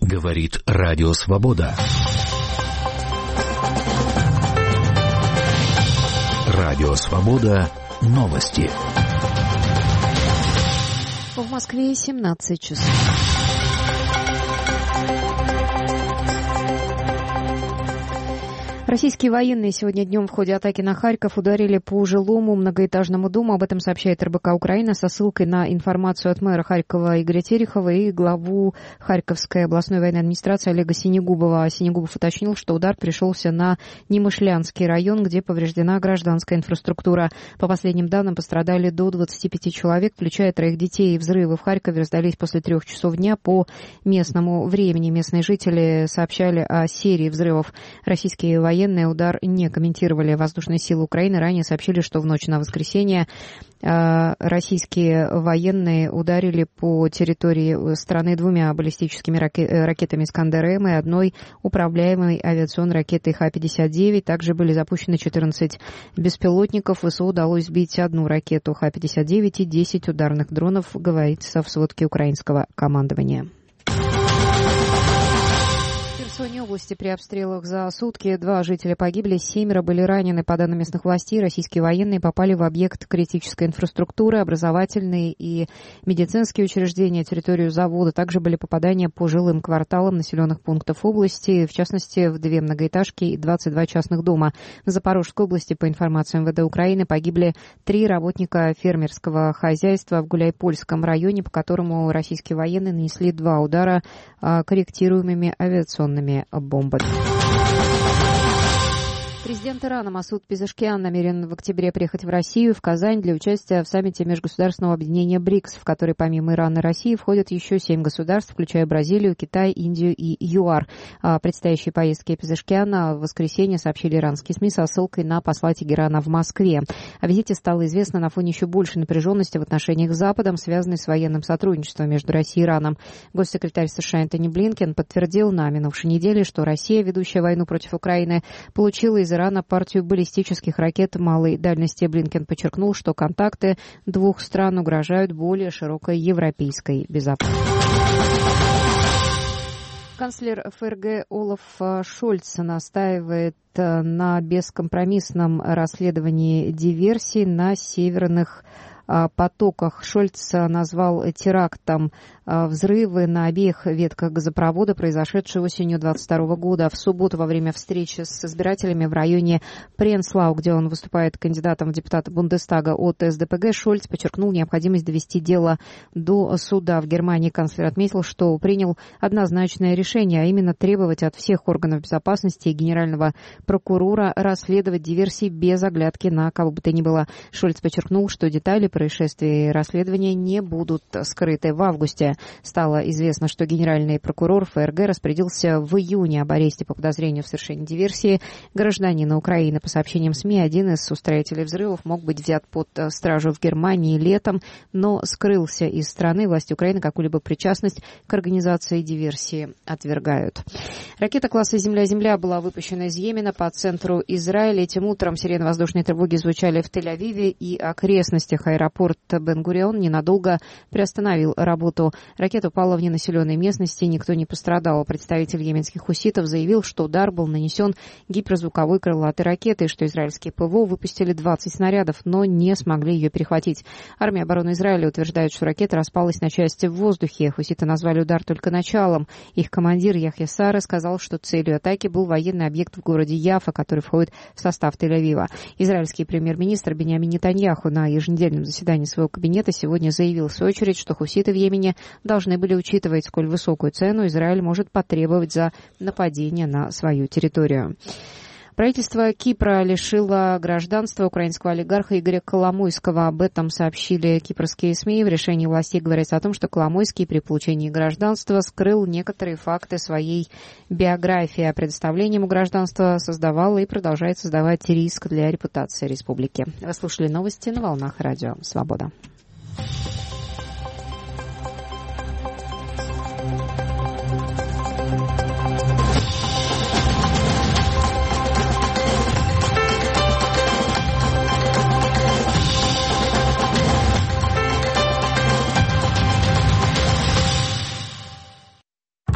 Говорит Радио Свобода. Радио Свобода. Новости. В Москве 17 часов. Российские военные сегодня днем в ходе атаки на Харьков ударили по жилому многоэтажному дому. Об этом сообщает РБК Украина со ссылкой на информацию от мэра Харькова Игоря Терехова и главу Харьковской областной военной администрации Олега Синегубова. Синегубов уточнил, что удар пришелся на Немышлянский район, где повреждена гражданская инфраструктура. По последним данным, пострадали до 25 человек, включая 3 детей. Взрывы в Харькове раздались после 3 часов дня по местному времени. Местные жители сообщали о серии взрывов. Российские военные удар не комментировали. Воздушные силы Украины ранее сообщили, что в ночь на воскресенье российские военные ударили по территории страны 2 баллистическими ракетами «Искандер-М» и 1 управляемой авиационной ракетой Х-59. Также были запущены 14 беспилотников. ВСУ удалось сбить 1 ракету Х-59 и 10 ударных дронов, говорится в сводке украинского командования. В Херсонной области при обстрелах за сутки 2 жителя погибли, 7 были ранены. По данным местных властей, российские военные попали в объект критической инфраструктуры, образовательные и медицинские учреждения, территорию завода. Также были попадания по жилым кварталам населенных пунктов области, в частности, в 2 многоэтажки и 22 частных дома. В Запорожской области, по информации МВД Украины, погибли 3 работника фермерского хозяйства в Гуляйпольском районе, по которому российские военные нанесли 2 удара корректируемыми авиационными бомбами. Президент Ирана Масуд Пезешкиан намерен в октябре приехать в Россию, в Казань, для участия в саммите межгосударственного объединения БРИКС, в который помимо Ирана и России входят еще 7 государств, включая Бразилию, Китай, Индию и ЮАР. О предстоящей поездке Пезешкиана в воскресенье сообщили иранские СМИ со ссылкой на посла Тегерана в Москве. О визите стало известно на фоне еще большей напряженности в отношениях с Западом, связанной с военным сотрудничеством между Россией и Ираном. Госсекретарь США Энтони Блинкен подтвердил на минувшей неделе, что Россия, ведущая войну против Украины, получила из Ирана партию баллистических ракет малой дальности. Блинкен подчеркнул, что контакты 2 стран угрожают более широкой европейской безопасности. Канцлер ФРГ Олаф Шольц настаивает на бескомпромиссном расследовании диверсий на северных потоках. Шольц назвал терактом взрывы на обеих ветках газопровода, произошедшие осенью 2022 года. В субботу во время встречи с избирателями в районе Пренслау, где он выступает кандидатом в депутаты Бундестага от СДПГ, Шольц подчеркнул необходимость довести дело до суда. В Германии канцлер отметил, что принял однозначное решение, а именно требовать от всех органов безопасности и генерального прокурора расследовать диверсии без оглядки на кого бы то ни было. Шольц подчеркнул, что детали происшествия и расследования не будут скрыты. В августе стало известно, что генеральный прокурор ФРГ распорядился в июне об аресте по подозрению в совершении диверсии гражданина Украины. По сообщениям СМИ, один из устроителей взрывов мог быть взят под стражу в Германии летом, но скрылся из страны. Власти Украины какую-либо причастность к организации диверсии отвергают. Ракета класса «Земля-Земля» была выпущена из Йемена по центру Израиля. Этим утром сирены воздушной тревоги звучали в Тель-Авиве и окрестностях. Аэропорт Бен-Гурион ненадолго приостановил работу. Ракета упала в ненаселенной местности, никто не пострадал. Представитель йеменских хуситов заявил, что удар был нанесен гиперзвуковой крылатой ракетой, что израильские ПВО выпустили 20 снарядов, но не смогли ее перехватить. Армия обороны Израиля утверждает, что ракета распалась на части в воздухе. Хуситы назвали удар только началом. Их командир Яхья Сара сказал, что целью атаки был военный объект в городе Яфа, который входит в состав Тель-Авива. Израильский премьер-министр Биньямин Нетаньяху на еженедельном заседании своего кабинета сегодня заявил в свою очередь, что хуситы в Йемене должны были учитывать, сколь высокую цену Израиль может потребовать за нападение на свою территорию. Правительство Кипра лишило гражданства украинского олигарха Игоря Коломойского. Об этом сообщили кипрские СМИ. В решении властей говорится о том, что Коломойский при получении гражданства скрыл некоторые факты своей биографии. А предоставление ему гражданства создавало и продолжает создавать риск для репутации республики. Вы слушали новости на волнах Радио Свобода.